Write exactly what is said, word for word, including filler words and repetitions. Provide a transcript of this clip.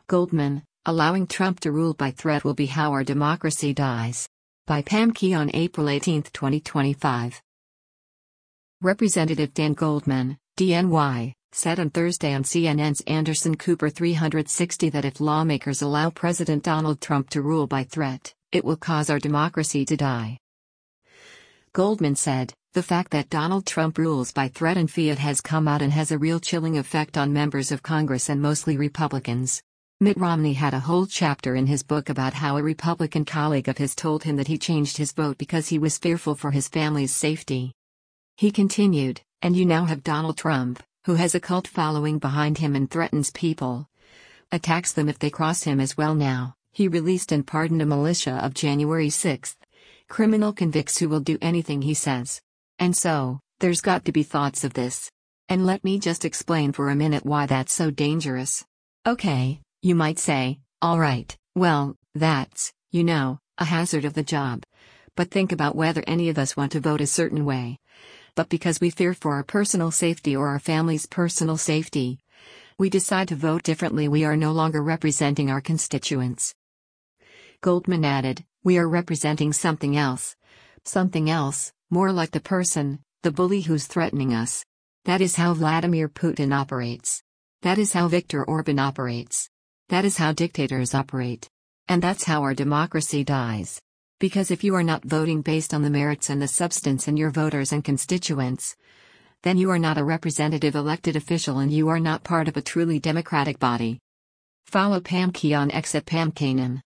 Goldman, allowing Trump to rule by threat will be how our democracy dies. By Pam Key on April eighteenth, twenty twenty-five. Representative Dan Goldman, D N Y, said on Thursday on C N N's Anderson Cooper three sixty that if lawmakers allow President Donald Trump to rule by threat, it will cause our democracy to die. Goldman said, "The fact that Donald Trump rules by threat and fiat has come out and has a real chilling effect on members of Congress and mostly Republicans." Mitt Romney had a whole chapter in his book about how a Republican colleague of his told him that he changed his vote because he was fearful for his family's safety. He continued, "And you now have Donald Trump, who has a cult following behind him and threatens people. Attacks them if they cross him as well now." He released and pardoned a militia of January sixth. Criminal convicts who will do anything he says. And so, there's got to be thoughts of this. And let me just explain for a minute why that's so dangerous. Okay, you might say, all right, well, that's, you know, a hazard of the job. But think about whether any of us want to vote a certain way. But because we fear for our personal safety or our family's personal safety, we decide to vote differently. We are no longer representing our constituents. Goldman added, "We are representing something else. Something else, more like the person, the bully who's threatening us. That is how Vladimir Putin operates. That is how Viktor Orban operates. That is how dictators operate. And that's how our democracy dies. Because if you are not voting based on the merits and the substance in your voters and constituents, then you are not a representative elected official and you are not part of a truly democratic body." Follow Pam Key on X at Pam Kanan.